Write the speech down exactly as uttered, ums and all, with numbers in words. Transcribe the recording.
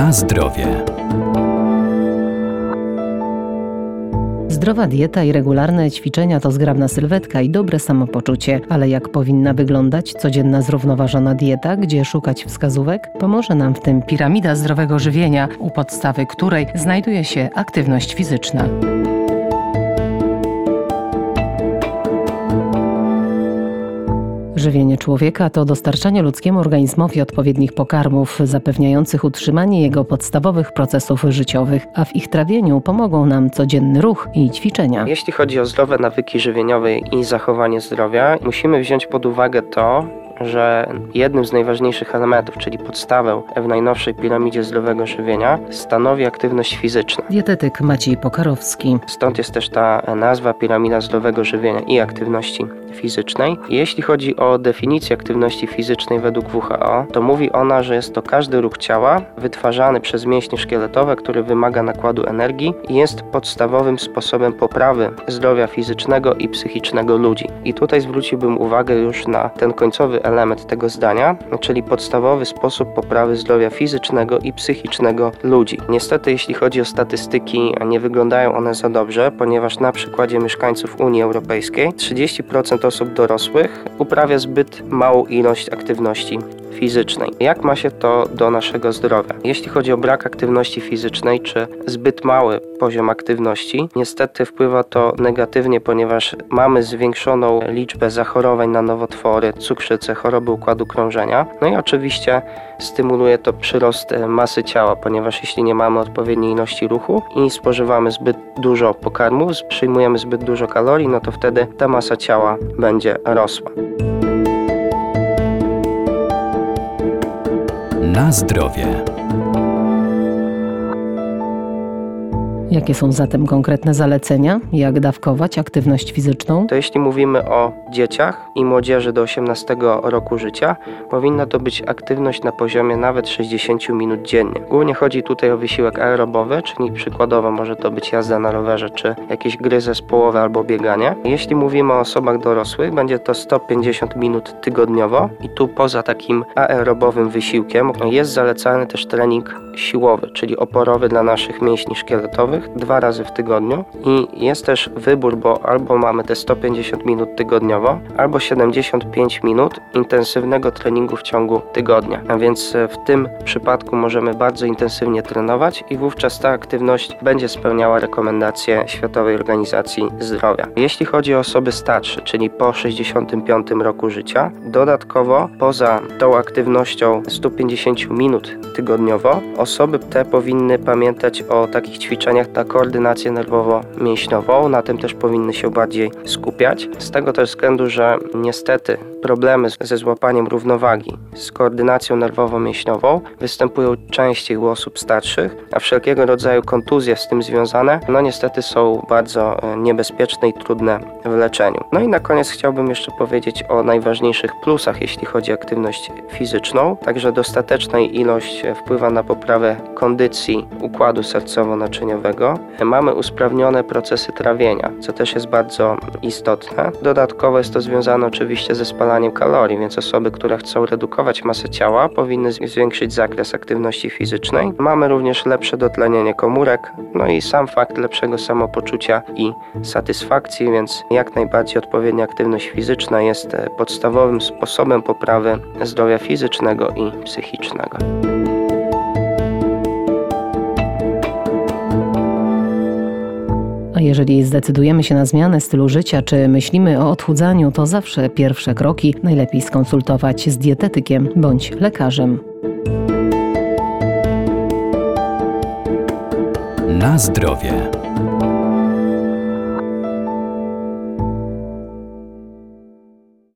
Na zdrowie. Zdrowa dieta i regularne ćwiczenia to zgrabna sylwetka i dobre samopoczucie. Ale jak powinna wyglądać codzienna zrównoważona dieta, gdzie szukać wskazówek? Pomoże nam w tym piramida zdrowego żywienia, u podstawy której znajduje się aktywność fizyczna. Żywienie człowieka to dostarczanie ludzkiemu organizmowi odpowiednich pokarmów, zapewniających utrzymanie jego podstawowych procesów życiowych, a w ich trawieniu pomogą nam codzienny ruch i ćwiczenia. Jeśli chodzi o zdrowe nawyki żywieniowe i zachowanie zdrowia, musimy wziąć pod uwagę to, że jednym z najważniejszych elementów, czyli podstawę w najnowszej piramidzie zdrowego żywienia, stanowi aktywność fizyczna. Dietetyk Maciej Pokarowski. Stąd jest też ta nazwa piramida zdrowego żywienia i aktywności fizycznej. Jeśli chodzi o definicję aktywności fizycznej według W H O, to mówi ona, że jest to każdy ruch ciała wytwarzany przez mięśnie szkieletowe, który wymaga nakładu energii i jest podstawowym sposobem poprawy zdrowia fizycznego i psychicznego ludzi. I tutaj zwróciłbym uwagę już na ten końcowy element tego zdania, czyli podstawowy sposób poprawy zdrowia fizycznego i psychicznego ludzi. Niestety, jeśli chodzi o statystyki, nie wyglądają one za dobrze, ponieważ na przykładzie mieszkańców Unii Europejskiej trzydzieści procent osób dorosłych uprawia zbyt małą ilość aktywności fizycznej. Jak ma się to do naszego zdrowia? Jeśli chodzi o brak aktywności fizycznej czy zbyt mały poziom aktywności, niestety wpływa to negatywnie, ponieważ mamy zwiększoną liczbę zachorowań na nowotwory, cukrzycę, choroby układu krążenia. No i oczywiście stymuluje to przyrost masy ciała, ponieważ jeśli nie mamy odpowiedniej ilości ruchu i spożywamy zbyt dużo pokarmu, przyjmujemy zbyt dużo kalorii, no to wtedy ta masa ciała będzie rosła. Na zdrowie. Jakie są zatem konkretne zalecenia? Jak dawkować aktywność fizyczną? To jeśli mówimy o dzieciach i młodzieży do osiemnastego roku życia, powinna to być aktywność na poziomie nawet sześćdziesiąt minut dziennie. Głównie chodzi tutaj o wysiłek aerobowy, czyli przykładowo może to być jazda na rowerze, czy jakieś gry zespołowe albo bieganie. Jeśli mówimy o osobach dorosłych, będzie to sto pięćdziesiąt minut tygodniowo i tu poza takim aerobowym wysiłkiem jest zalecany też trening siłowy, czyli oporowy dla naszych mięśni szkieletowych dwa razy w tygodniu i jest też wybór, bo albo mamy te sto pięćdziesiąt minut tygodniowo, albo siedemdziesiąt pięć minut intensywnego treningu w ciągu tygodnia. A więc w tym przypadku możemy bardzo intensywnie trenować i wówczas ta aktywność będzie spełniała rekomendacje Światowej Organizacji Zdrowia. Jeśli chodzi o osoby starsze, czyli po sześćdziesiątym piątym roku życia, dodatkowo poza tą aktywnością sto pięćdziesiąt minut tygodniowo, osoby te powinny pamiętać o takich ćwiczeniach na koordynację nerwowo-mięśniową, na tym też powinny się bardziej skupiać. Z tego też względu, że niestety problemy ze złapaniem równowagi, z koordynacją nerwowo-mięśniową występują częściej u osób starszych, a wszelkiego rodzaju kontuzje z tym związane, no niestety są bardzo niebezpieczne i trudne w leczeniu. No i na koniec chciałbym jeszcze powiedzieć o najważniejszych plusach, jeśli chodzi o aktywność fizyczną. Także dostateczna ilość wpływa na poprawę kondycji układu sercowo-naczyniowego. Mamy usprawnione procesy trawienia, co też jest bardzo istotne. Dodatkowo jest to związane oczywiście ze spalaniem kalorii, więc osoby, które chcą redukować masę ciała, powinny zwiększyć zakres aktywności fizycznej. Mamy również lepsze dotlenienie komórek, no i sam fakt lepszego samopoczucia i satysfakcji, więc jak najbardziej odpowiednia aktywność fizyczna jest podstawowym sposobem poprawy zdrowia fizycznego i psychicznego. A jeżeli zdecydujemy się na zmianę stylu życia, czy myślimy o odchudzaniu, to zawsze pierwsze kroki najlepiej skonsultować z dietetykiem bądź lekarzem. Na zdrowie.